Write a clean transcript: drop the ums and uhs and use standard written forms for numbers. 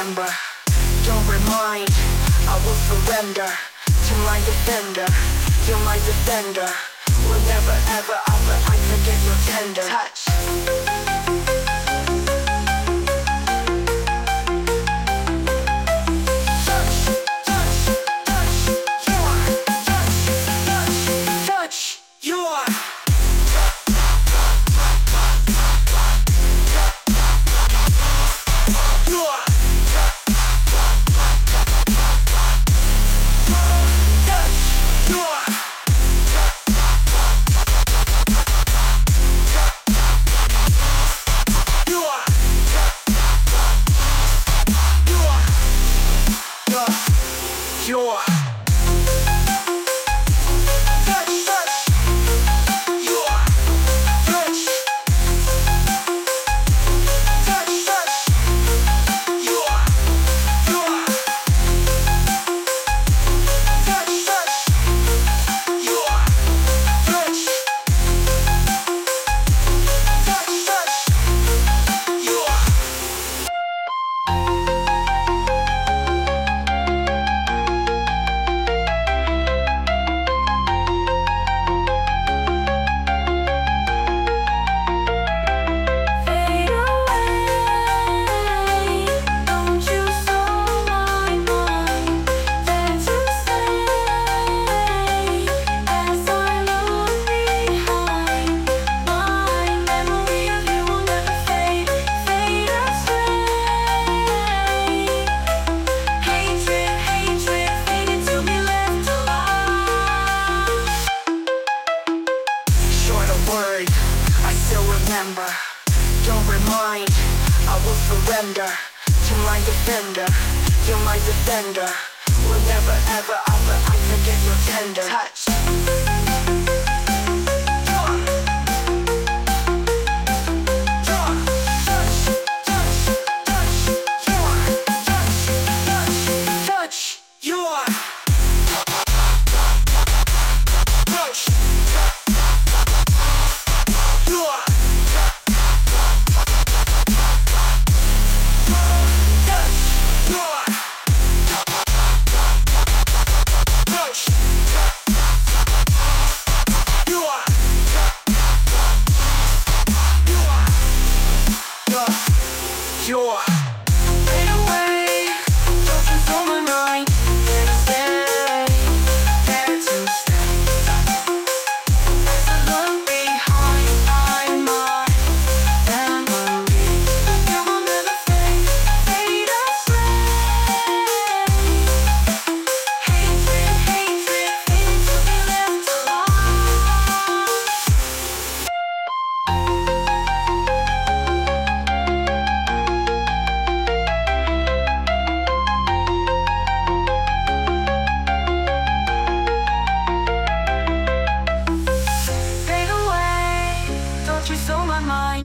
remember, don't remind. I will surrender to my defender. You're my defender. Will never ever ever I forget your tender touch. Remember, don't remind. I will surrender to my defender. You're my defender. Will never ever ever I forget your tender touch. You're